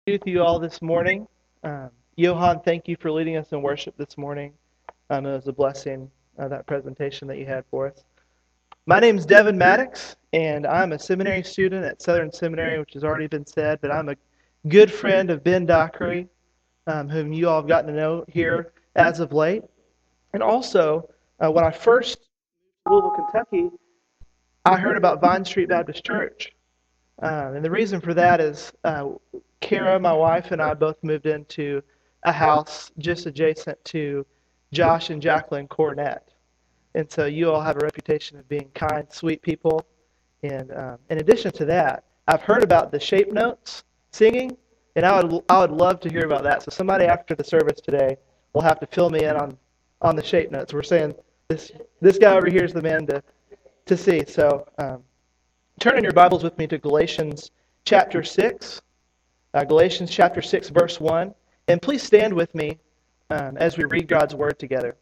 Be with you all this morning. Johan, thank you for leading us in worship this morning. It was a blessing, that presentation that you had for us. My name is Devin Maddox, and I'm a seminary student at Southern Seminary, which has already been said, but I'm a good friend of Ben Dockery, whom you all have gotten to know here as of late. And also, when I first moved to Louisville, Kentucky, I heard about Vine Street Baptist Church. And the reason for that is Kara, my wife, and I both moved into a house just adjacent to Josh and Jacqueline Cornett. And so you all have a reputation of being kind, sweet people. And in addition to that, I've heard about the Shape Notes singing, and I would love to hear about that. So somebody after the service today will have to fill me in on the Shape Notes. We're saying this guy over here is the man to see. So turn in your Bibles with me to Galatians chapter 6. Galatians chapter 6, verse 1. And please stand with me as we read God's Word together.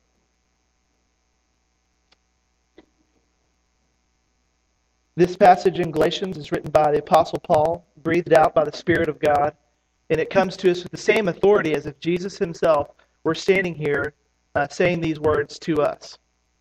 This passage in Galatians is written by the Apostle Paul, breathed out by the Spirit of God, and it comes to us with the same authority as if Jesus himself were standing here saying these words to us.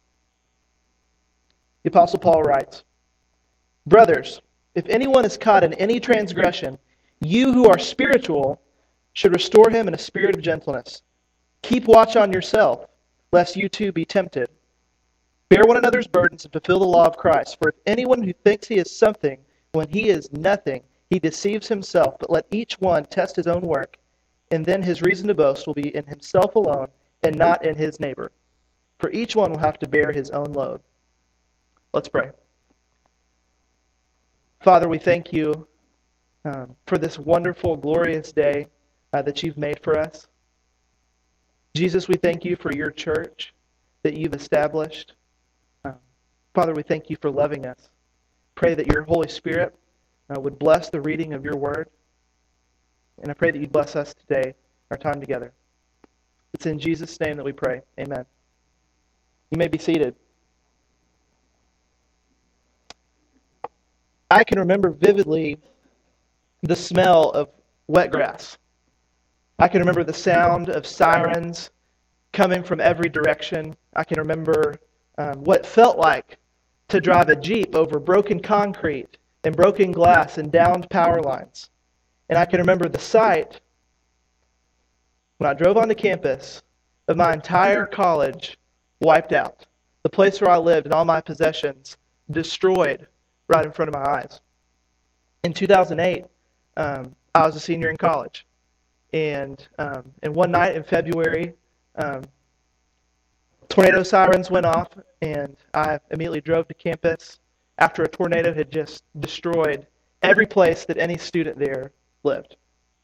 The Apostle Paul writes, "Brothers, if anyone is caught in any transgression, you who are spiritual should restore him in a spirit of gentleness. Keep watch on yourself, lest you too be tempted. Bear one another's burdens and fulfill the law of Christ. For if anyone who thinks he is something when he is nothing, he deceives himself. But let each one test his own work, and then his reason to boast will be in himself alone and not in his neighbor. For each one will have to bear his own load." Let's pray. Father, we thank you for this wonderful, glorious day that you've made for us. Jesus, we thank you for your church that you've established. Father, we thank you for loving us. Pray that your Holy Spirit would bless the reading of your word. And I pray that you bless us today, our time together. It's in Jesus' name that we pray. Amen. You may be seated. I can remember vividly the smell of wet grass. I can remember the sound of sirens coming from every direction. I can remember what it felt like to drive a Jeep over broken concrete and broken glass and downed power lines. And I can remember the sight when I drove onto campus of my entire college wiped out. The place where I lived and all my possessions destroyed right in front of my eyes. In 2008, I was a senior in college. And one night in February, tornado sirens went off, and I immediately drove to campus after a tornado had just destroyed every place that any student there lived.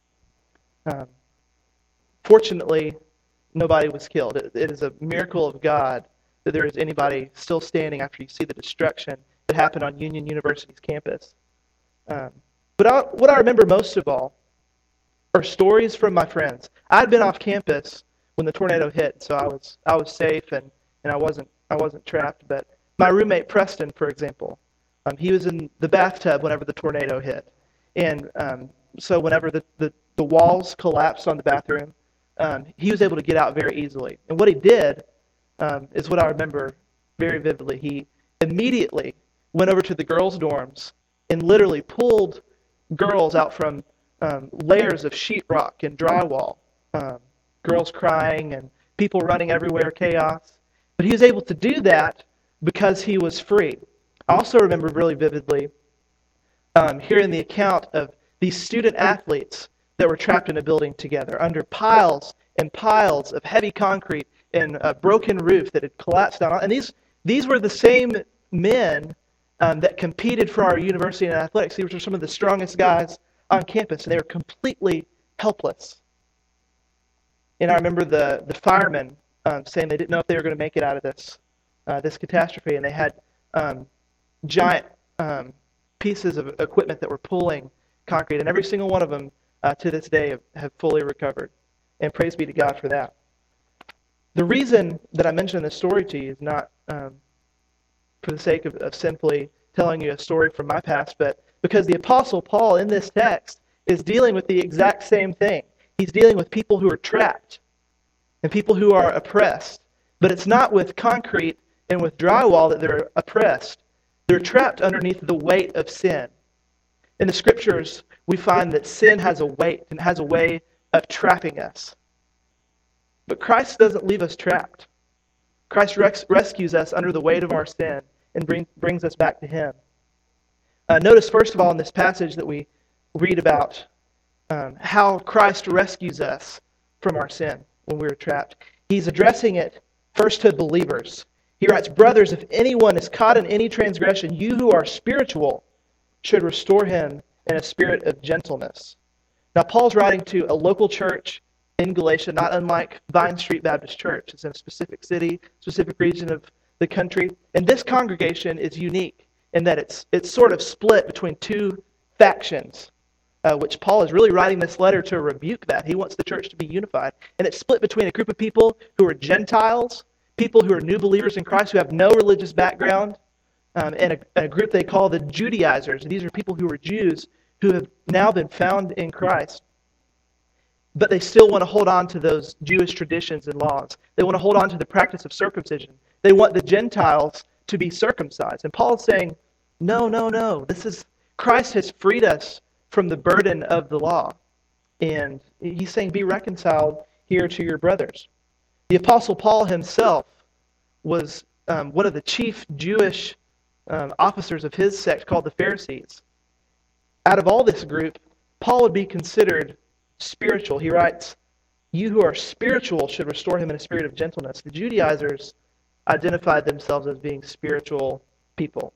Fortunately, nobody was killed. It is a miracle of God that there is anybody still standing after you see the destruction that happened on Union University's campus. But what I remember most of all are stories from my friends. I'd been off campus when the tornado hit, so I was safe and I wasn't trapped. But my roommate Preston, for example, he was in the bathtub whenever the tornado hit, and so whenever the walls collapsed on the bathroom, he was able to get out very easily. And what he did is what I remember very vividly. He immediately went over to the girls' dorms and literally pulled girls out from layers of sheetrock and drywall, girls crying and people running everywhere, chaos. But he was able to do that because he was free. I also remember really vividly hearing the account of these student athletes that were trapped in a building together under piles and piles of heavy concrete and a broken roof that had collapsed down. And these were the same men that competed for our university in athletics. These were some of the strongest guys on campus, and they were completely helpless. And I remember the firemen saying they didn't know if they were going to make it out of this catastrophe, and they had giant pieces of equipment that were pulling concrete, and every single one of them to this day have fully recovered. And praise be to God for that. The reason that I mention this story to you is not for the sake of simply telling you a story from my past, but because the Apostle Paul in this text is dealing with the exact same thing. He's dealing with people who are trapped and people who are oppressed. But it's not with concrete and with drywall that they're oppressed. They're trapped underneath the weight of sin. In the scriptures, we find that sin has a weight and has a way of trapping us. But Christ doesn't leave us trapped. Christ rescues us under the weight of our sin and brings us back to Him. Notice, first of all, in this passage that we read about how Christ rescues us from our sin when we were trapped. He's addressing it first to believers. He writes, "Brothers, if anyone is caught in any transgression, you who are spiritual should restore him in a spirit of gentleness." Now, Paul's writing to a local church in Galatia, not unlike Vine Street Baptist Church. It's in a specific city, specific region of the country. And this congregation is unique in that it's sort of split between two factions, which Paul is really writing this letter to rebuke that. He wants the church to be unified. And it's split between a group of people who are Gentiles, people who are new believers in Christ who have no religious background, and a group they call the Judaizers. And these are people who are Jews who have now been found in Christ. But they still want to hold on to those Jewish traditions and laws. They want to hold on to the practice of circumcision. They want the Gentiles to be circumcised. And Paul's saying, no. Christ has freed us from the burden of the law. And he's saying, be reconciled here to your brothers. The Apostle Paul himself was one of the chief Jewish officers of his sect called the Pharisees. Out of all this group, Paul would be considered spiritual. He writes, "You who are spiritual should restore him in a spirit of gentleness." The Judaizers identified themselves as being spiritual people.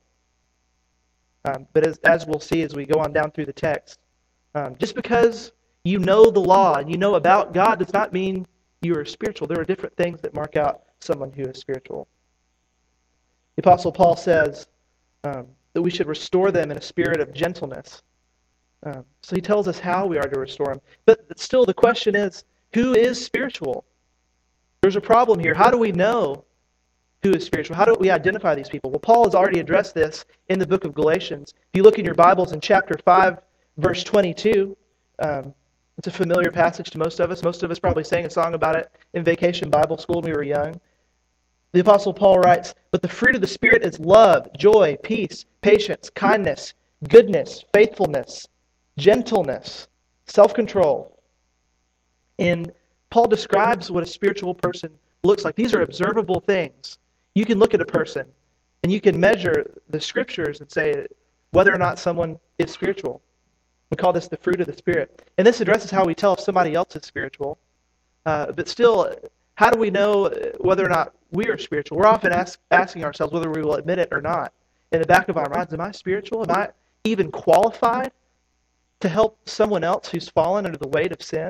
But as we'll see as we go on down through the text, just because you know the law and you know about God does not mean you are spiritual. There are different things that mark out someone who is spiritual. The Apostle Paul says that we should restore them in a spirit of gentleness. So he tells us how we are to restore them. But still the question is, who is spiritual? There's a problem here. How do we know who is spiritual? How do we identify these people? Well, Paul has already addressed this in the book of Galatians. If you look in your Bibles in chapter 5, verse 22, it's a familiar passage to most of us. Most of us probably sang a song about it in vacation Bible school when we were young. The Apostle Paul writes, "But the fruit of the Spirit is love, joy, peace, patience, kindness, goodness, faithfulness, gentleness, self-control." And Paul describes what a spiritual person looks like. These are observable things. You can look at a person and you can measure the scriptures and say whether or not someone is spiritual. We call this the fruit of the Spirit. And this addresses how we tell if somebody else is spiritual. But still, how do we know whether or not we are spiritual? We're often asking ourselves whether we will admit it or not. In the back of our minds, am I spiritual? Am I even qualified to help someone else who's fallen under the weight of sin?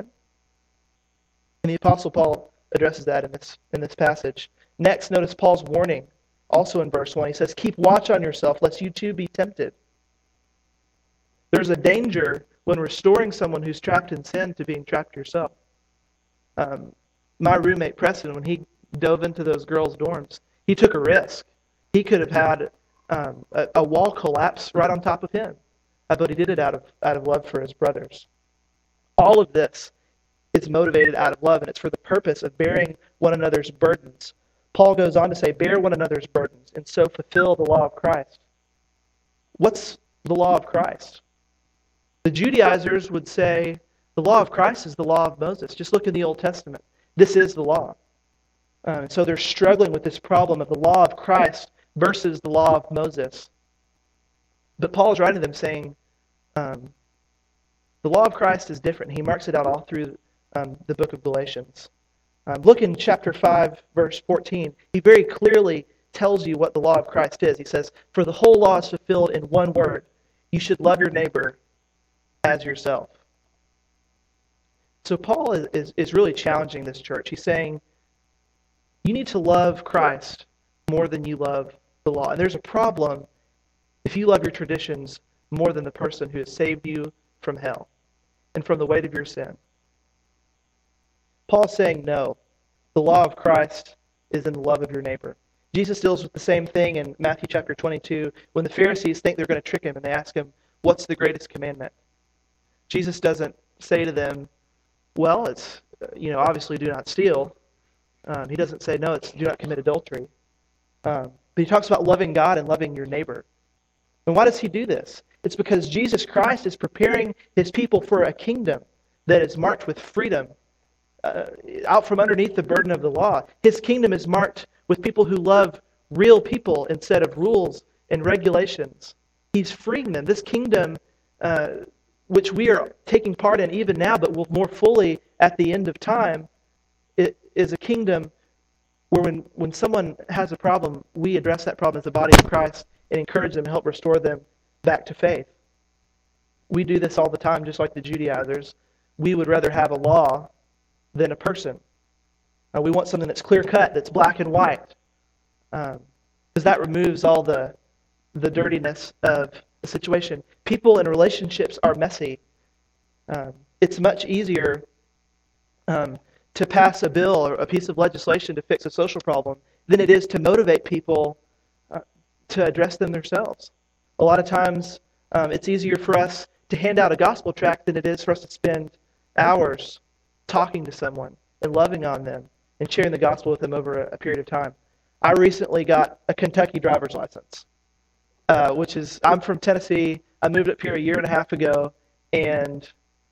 And the Apostle Paul addresses that in this passage. Next, notice Paul's warning, also in verse 1. He says, "Keep watch on yourself, lest you too be tempted." There's a danger when restoring someone who's trapped in sin to being trapped yourself. My roommate, Preston, when he dove into those girls' dorms, he took a risk. He could have had a wall collapse right on top of him. But he did it out of love for his brothers. All of this is motivated out of love, and it's for the purpose of bearing one another's burdens. Paul goes on to say, bear one another's burdens, and so fulfill the law of Christ. What's the law of Christ? The Judaizers would say the law of Christ is the law of Moses. Just look in the Old Testament. This is the law. So they're struggling with this problem of the law of Christ versus the law of Moses. But Paul is writing to them saying, the law of Christ is different. He marks it out all through the book of Galatians. Look in chapter 5, verse 14. He very clearly tells you what the law of Christ is. He says, "For the whole law is fulfilled in one word. You should love your neighbor as yourself." So Paul is really challenging this church. He's saying, you need to love Christ more than you love the law. And there's a problem if you love your traditions more than the person who has saved you from hell and from the weight of your sin. Paul's saying no. The law of Christ is in the love of your neighbor. Jesus deals with the same thing in Matthew chapter 22 when the Pharisees think they're going to trick him and they ask him, "What's the greatest commandment?" Jesus doesn't say to them, well, it's, obviously do not steal. He doesn't say, no, it's do not commit adultery. But he talks about loving God and loving your neighbor. And why does he do this? It's because Jesus Christ is preparing his people for a kingdom that is marked with freedom, out from underneath the burden of the law. His kingdom is marked with people who love real people instead of rules and regulations. He's freeing them. This kingdom, which we are taking part in even now, but will more fully at the end of time, it is a kingdom where when someone has a problem, we address that problem as the body of Christ and encourage them and help restore them back to faith. We do this all the time, just like the Judaizers. We would rather have a law than a person. We want something that's clear-cut, that's black and white, because that removes all the dirtiness of the situation. People and relationships are messy. It's much easier to pass a bill or a piece of legislation to fix a social problem than it is to motivate people to address them themselves. A lot of times, it's easier for us to hand out a gospel tract than it is for us to spend hours talking to someone and loving on them and sharing the gospel with them over a period of time. I recently got a Kentucky driver's license, I'm from Tennessee. I moved up here a year and a half ago, and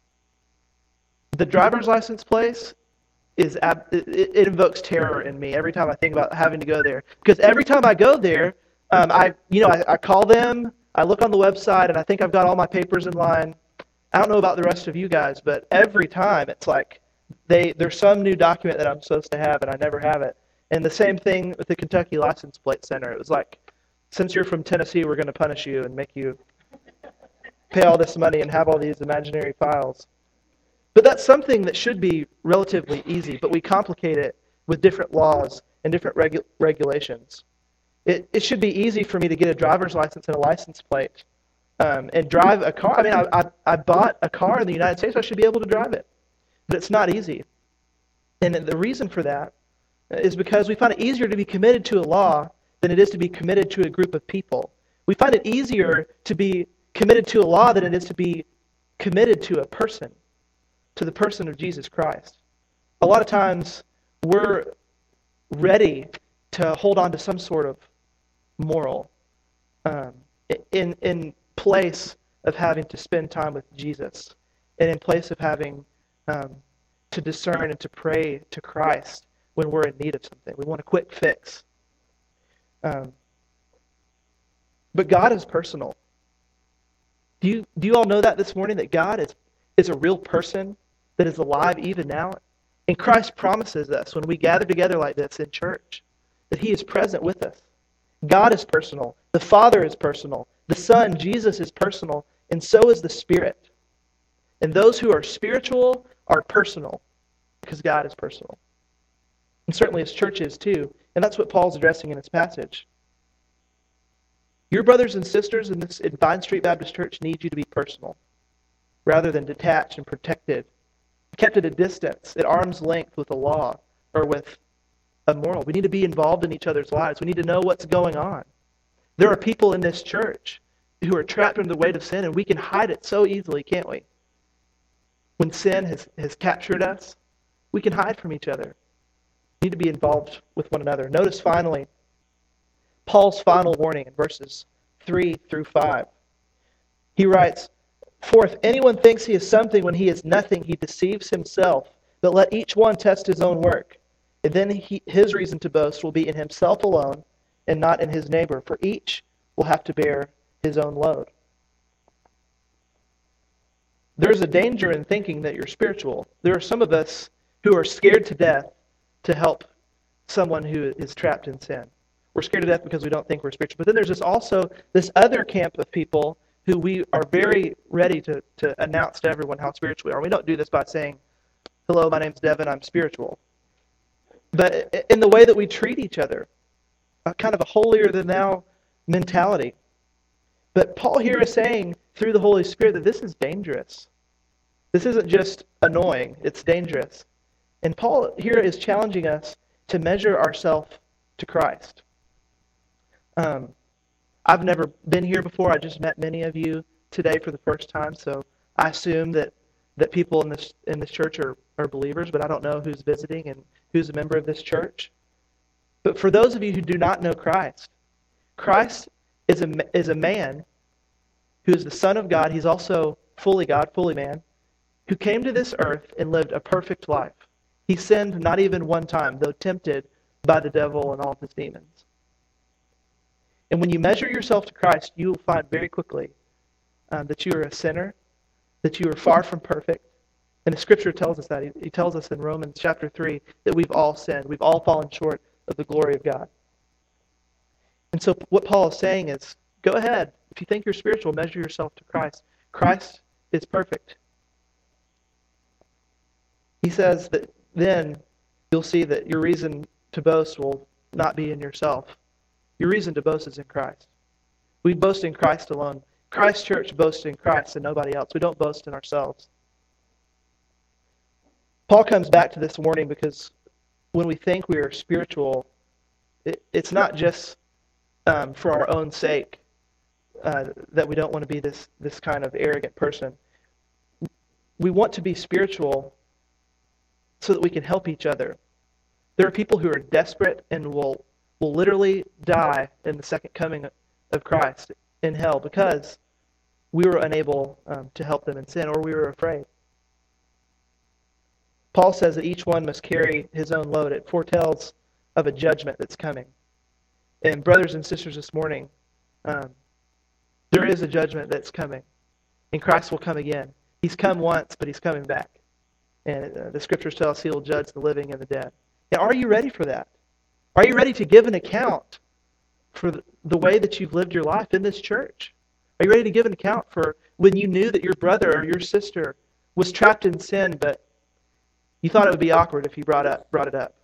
the driver's license place it invokes terror in me every time I think about having to go there. Because every time I go there, I call them, I look on the website, and I think I've got all my papers in line. I don't know about the rest of you guys, but every time it's like there's some new document that I'm supposed to have, and I never have it. And the same thing with the Kentucky License Plate Center. It was like, since you're from Tennessee, we're going to punish you and make you pay all this money and have all these imaginary files. But that's something that should be relatively easy, but we complicate it with different laws and different regulations. It should be easy for me to get a driver's license and a license plate and drive a car. I mean, I bought a car in the United States. I should be able to drive it. But it's not easy. And the reason for that is because we find it easier to be committed to a law than it is to be committed to a group of people. We find it easier to be committed to a law than it is to be committed to a person, to the person of Jesus Christ. A lot of times we're ready to hold on to some sort of moral in place of having to spend time with Jesus, and in place of having to discern and to pray to Christ when we're in need of something. We want a quick fix. But God is personal. Do you all know that this morning, that God is a real person that is alive even now? And Christ promises us when we gather together like this in church that He is present with us. God is personal. The Father is personal. The Son, Jesus, is personal. And so is the Spirit. And those who are spiritual are personal because God is personal. And certainly His church is too. And that's what Paul's addressing in his passage. Your brothers and sisters in Vine Street Baptist Church need you to be personal rather than detached and protected, kept at a distance, at arm's length with the law or with a moral. We need to be involved in each other's lives. We need to know what's going on. There are people in this church who are trapped under the weight of sin, and we can hide it so easily, can't we? When sin has captured us, we can hide from each other. We need to be involved with one another. Notice finally Paul's final warning in verses 3 through 5. He writes, "For if anyone thinks he is something when he is nothing, he deceives himself. But let each one test his own work. And then his reason to boast will be in himself alone and not in his neighbor. For each will have to bear his own load." There's a danger in thinking that you're spiritual. There are some of us who are scared to death to help someone who is trapped in sin. We're scared to death because we don't think we're spiritual. But then there's also this other camp of people who we are very ready to announce to everyone how spiritual we are. We don't do this by saying, "Hello, my name's Devin, I'm spiritual." But in the way that we treat each other, a kind of a holier-than-thou mentality. But Paul here is saying, through the Holy Spirit, that this is dangerous. This isn't just annoying, it's dangerous. And Paul here is challenging us to measure ourselves to Christ. I've never been here before. I just met many of you today for the first time, so I assume that people in this church are believers, but I don't know who's visiting and who's a member of this church. But for those of you who do not know Christ, Christ is a man who is the Son of God. He's also fully God, fully man, who came to this earth and lived a perfect life. He sinned not even one time, though tempted by the devil and all of his demons. And when you measure yourself to Christ, you will find very quickly that you are a sinner, that you are far from perfect. And the Scripture tells us that. He tells us in Romans chapter 3 that we've all sinned. We've all fallen short of the glory of God. And so what Paul is saying is, go ahead. If you think you're spiritual, measure yourself to Christ. Christ is perfect. He says that then you'll see that your reason to boast will not be in yourself. Your reason to boast is in Christ. We boast in Christ alone. Christ Church boasts in Christ and nobody else. We don't boast in ourselves. Paul comes back to this warning because when we think we are spiritual, it's not just for our own sake that we don't want to be this kind of arrogant person. We want to be spiritual so that we can help each other. There are people who are desperate and will literally die in the second coming of Christ in hell because we were unable to help them in sin, or we were afraid. Paul says that each one must carry his own load. It foretells of a judgment that's coming. And brothers and sisters, this morning, there is a judgment that's coming. And Christ will come again. He's come once, but he's coming back. And the Scriptures tell us he will judge the living and the dead. Now, are you ready for that? Are you ready to give an account for the way that you've lived your life in this church? Are you ready to give an account for when you knew that your brother or your sister was trapped in sin, but you thought it would be awkward if you brought it up?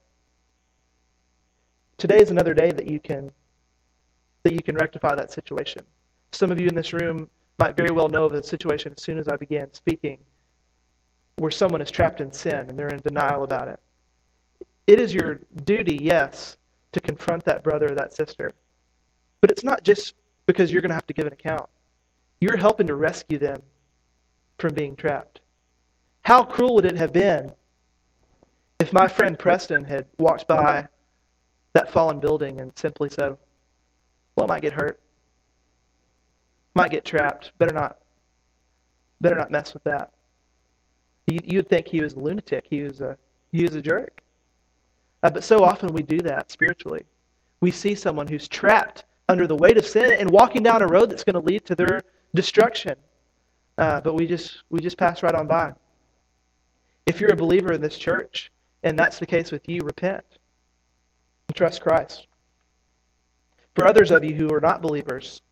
Today is another day that you can rectify that situation. Some of you in this room might very well know of a situation as soon as I began speaking where someone is trapped in sin and they're in denial about it. It is your duty, yes, to confront that brother or that sister. But it's not just because you're going to have to give an account. You're helping to rescue them from being trapped. How cruel would it have been if my friend Preston had walked by that fallen building and simply said, well, I might get hurt, might get trapped, better not mess with that. You'd think he was a lunatic, he was a jerk. But so often we do that spiritually. We see someone who's trapped under the weight of sin and walking down a road that's going to lead to their destruction. But we just pass right on by. If you're a believer in this church, and that's the case with you, repent and trust Christ. For others of you who are not believers,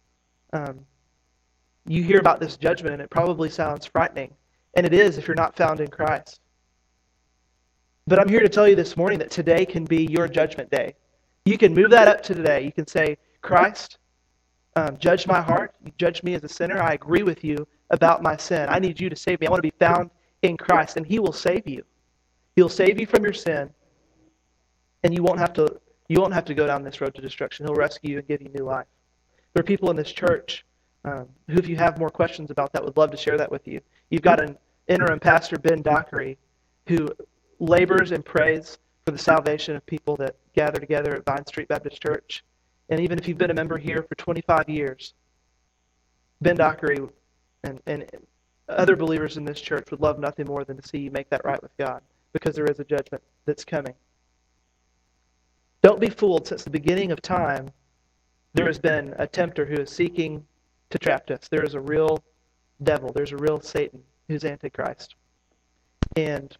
you hear about this judgment and it probably sounds frightening. And it is if you're not found in Christ. But I'm here to tell you this morning that today can be your judgment day. You can move that up to today. You can say, Christ, judge my heart. You judge me as a sinner. I agree with you about my sin. I need you to save me. I want to be found in Christ, and he will save you. He'll save you from your sin, and you won't have to go down this road to destruction. He'll rescue you and give you new life. There are people in this church who, if you have more questions about that, would love to share that with you. You've got an interim pastor, Ben Dockery, who labors and prays for the salvation of people that gather together at Vine Street Baptist Church. And even if you've been a member here for 25 years, Ben Dockery and other believers in this church would love nothing more than to see you make that right with God, because there is a judgment that's coming. Don't be fooled. Since the beginning of time, there has been a tempter who is seeking to trap us. There is a real devil. There's a real Satan who's Antichrist. And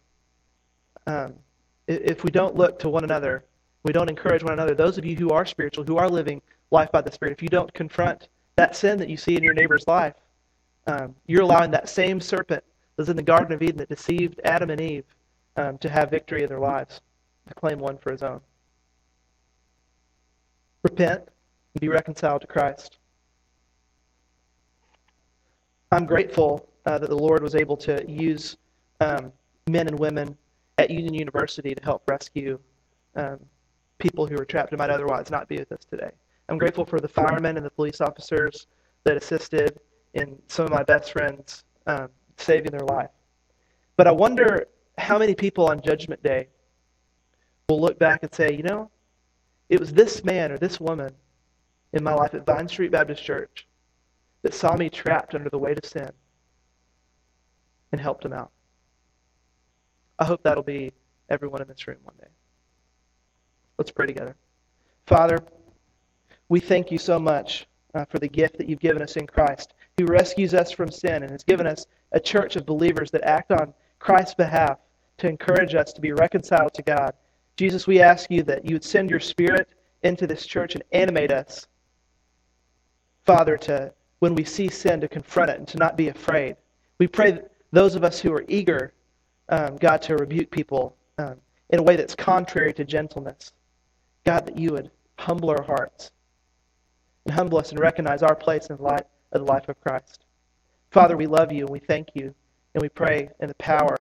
if we don't look to one another, we don't encourage one another, those of you who are spiritual, who are living life by the Spirit, if you don't confront that sin that you see in your neighbor's life, you're allowing that same serpent that was in the Garden of Eden that deceived Adam and Eve to have victory in their lives, to claim one for his own. Repent and be reconciled to Christ. I'm grateful that the Lord was able to use men and women at Union University to help rescue people who were trapped and might otherwise not be with us today. I'm grateful for the firemen and the police officers that assisted, and some of my best friends saving their life. But I wonder how many people on Judgment Day will look back and say, it was this man or this woman in my life at Vine Street Baptist Church that saw me trapped under the weight of sin and helped him out. I hope that'll be everyone in this room one day. Let's pray together. Father, we thank you so much for the gift that you've given us in Christ, who rescues us from sin and has given us a church of believers that act on Christ's behalf to encourage us to be reconciled to God. Jesus, we ask you that you would send your Spirit into this church and animate us, Father, to, when we see sin, to confront it and to not be afraid. We pray that those of us who are eager, God, to rebuke people in a way that's contrary to gentleness, God, that you would humble our hearts and humble us and recognize our place in the life of Christ. Father, we love you and we thank you, and we pray in the power